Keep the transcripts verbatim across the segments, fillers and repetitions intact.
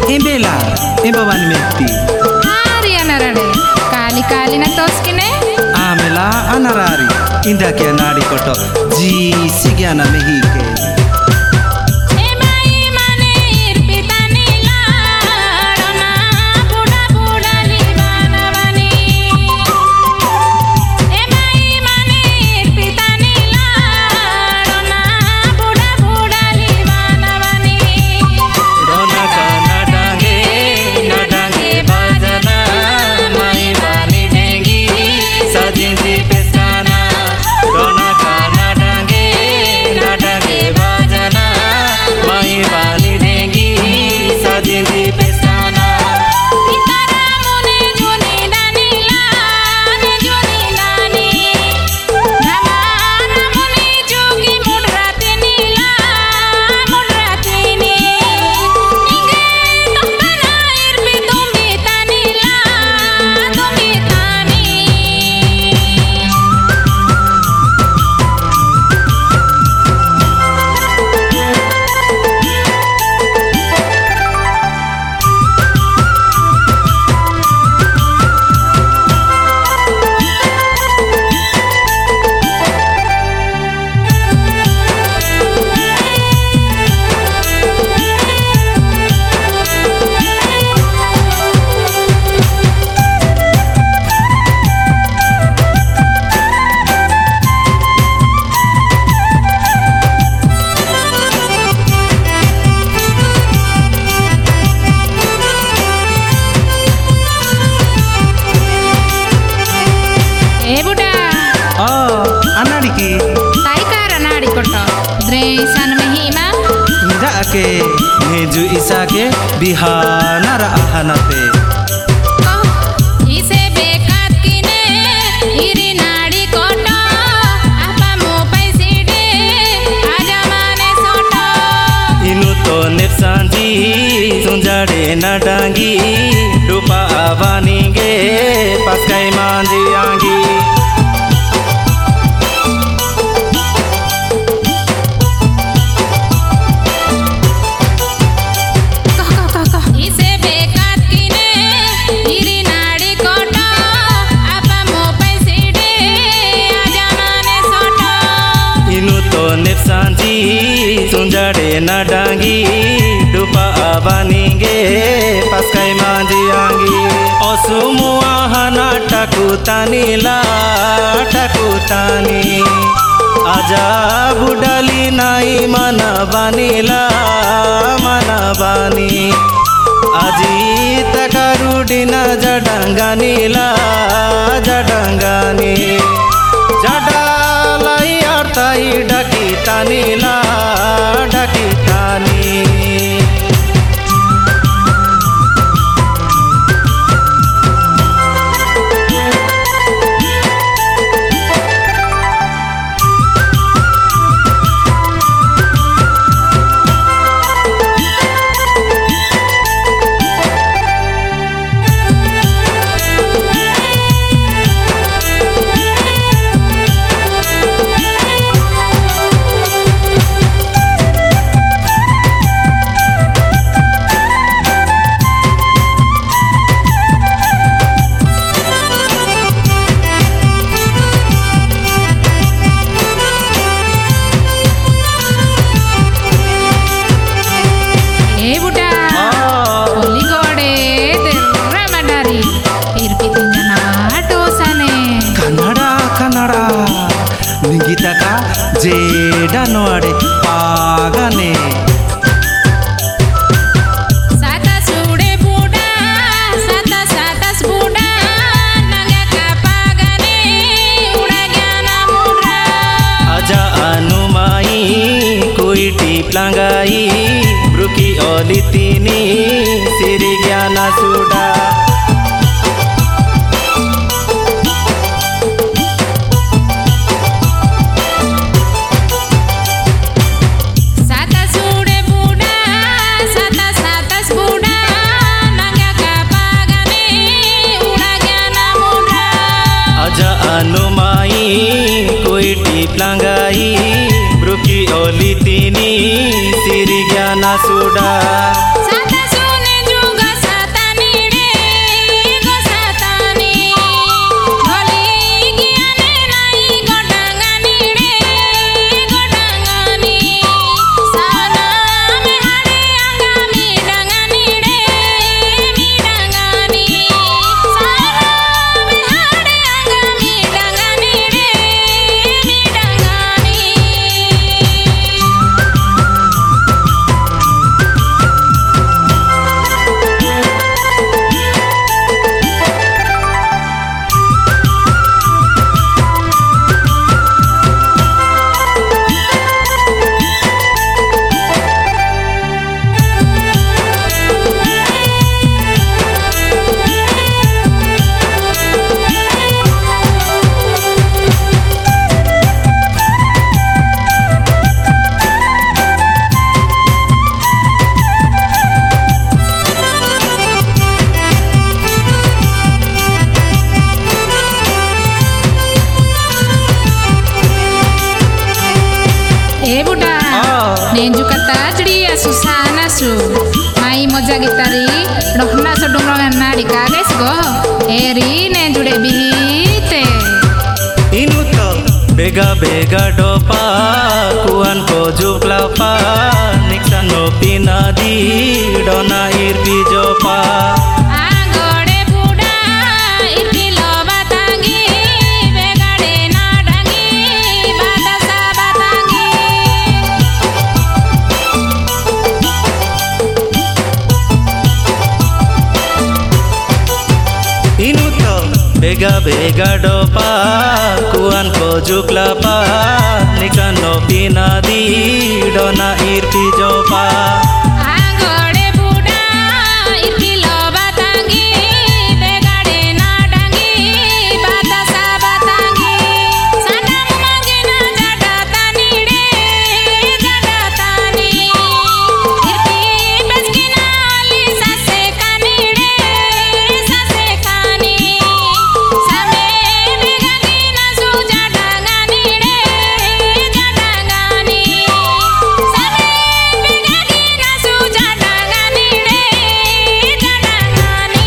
Embela, embawan meti. Hari anarade, kali kali na toskine. Amela anarari, indah kia nadi koto, ji sigiana mehike. Ke meju isake bihana ra ahanate oh ise bekat kine iri nadi kota apa mo paiside aja mane soto inu to nepsanji sunjade nadangi dupa avaninge paskai manji angi sunjade nadangi dupa avaninge paskai manji angi osumua hana takutani la takutani aja budali nai mana banila mana bani aji takarudina jadangani la jadangani jadalai artai dakitani la dakitani jeda noade pagane sata sude buda sata sata buda naga ka pagane uda gyana mudra aja anumai kuiti plangai bruki olitini siri gyana suda Langgai bruki olitini siri gyana suda sata sune ju susah nasu mai moja gitari dohna sodongan nadi kages go eri ne jude bihite inu to bega bega dopa kuan ko juklapa niksan no pinadi dona irpi jopa agode buda irpi lobatangi begade nadangi batasa batangi inu to bega bega dopa kuan ko juklapa niksan no pinadi dona irpi jopa agode buda irpi lobatangi begade nadangi batasa batangi sadam mangena jadatani de jadatani irpi beskina ali sase kani de sase kani same begagi nasu jadangani de jadangani same begagi nasu jadangani de jadangani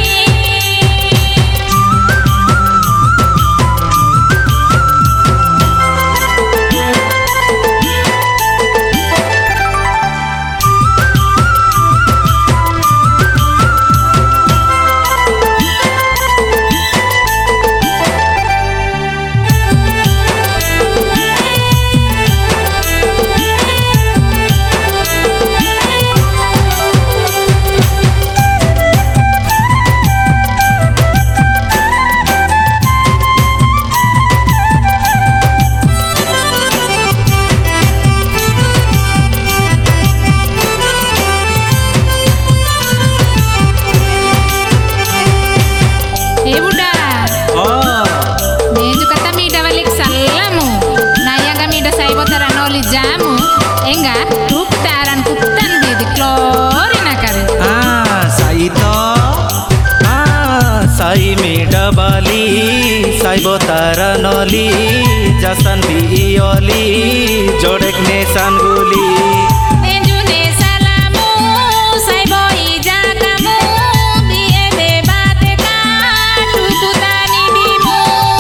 Eh buda, oh neju kata mida balik salamu, naya kami da sai botaran oli jamu, enga tuktaran kuktan di klorin akare. ah sai to ah sai mi dabali sai botara noli jasan bioli jodek ne sanguli Neju ne salamu, sai boi jakamu, biye bebate ka, tututani bimu.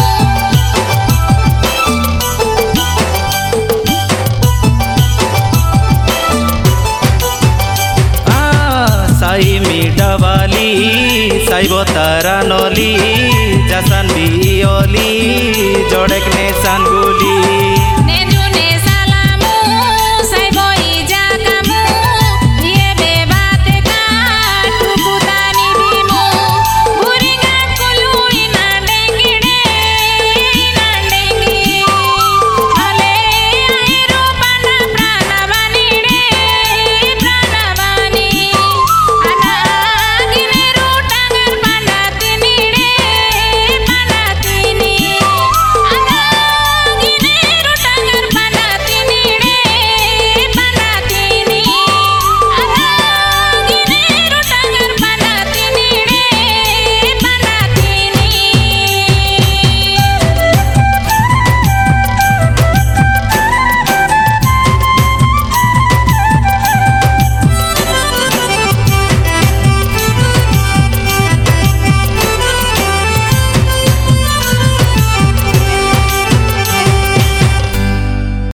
ah sai mi dabali sai botara noli jasan bioli jodek ne sanguli